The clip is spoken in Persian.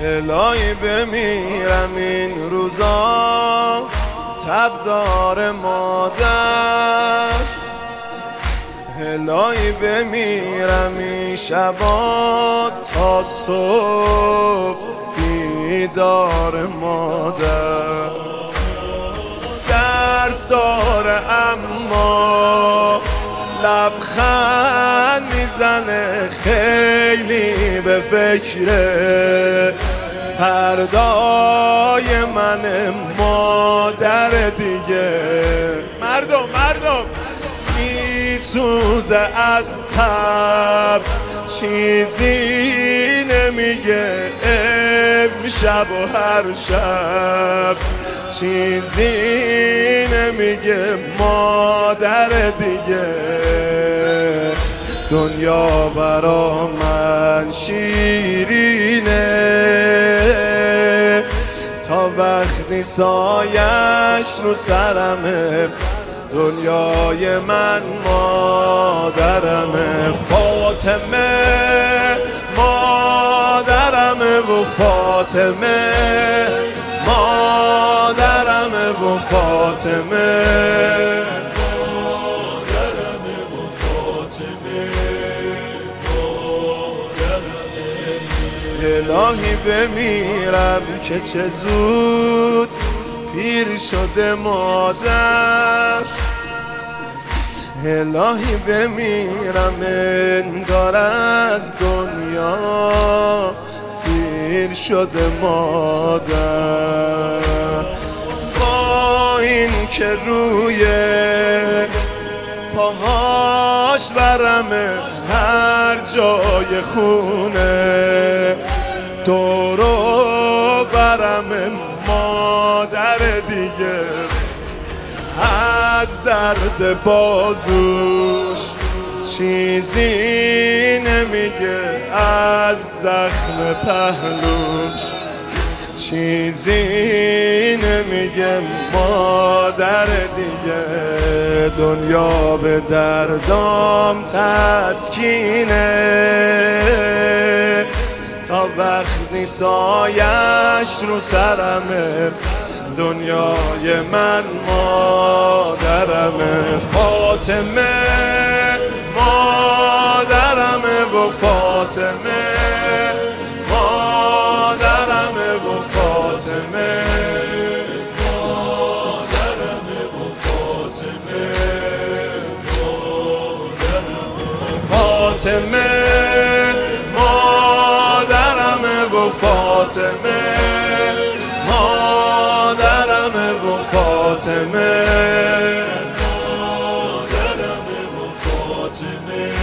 الهی بمیرم این روزا تبدار مادر، الهی بمیرم این شبا تا صبح بیدار مادر. درد داره اما لبخند میزنه، خیلی به فکر فردای من مادر دیگه. مردم میسوزه از تب، چیزی نمیگه امشب و هر شب، چیزی نمیگه مادر دیگه. دنیا برا من شیرینه تا وقتی سایش رو سرمه، دنیای من مادرمه. فاطمه مادرمه و فاطمه مادرمه و فاطمه مادرمه و فاطمه مادرمه. الهی بمیرم که چه زود پیر شده مادر، الهی بمیرم انگار از دنیا سیر شده مادر. با این که روی پاهاش برمه هر جای خونه، دورو برمه مادر دیگه. از درد بازوش چیزی نمیگه، از زخم پهلوش چیزی نمیگه مادر دیگه. دنیا به دردام تسکینه تا وقتی سایش رو سرمه، دنیای من مادرمه. فاطمه مادرمه و فاطمه مادرمه و فاطمه مادرمه و فاطمه فاطمه مادرمه و فاطمه مادرمه و فاطمه مادرمه و فاطمه.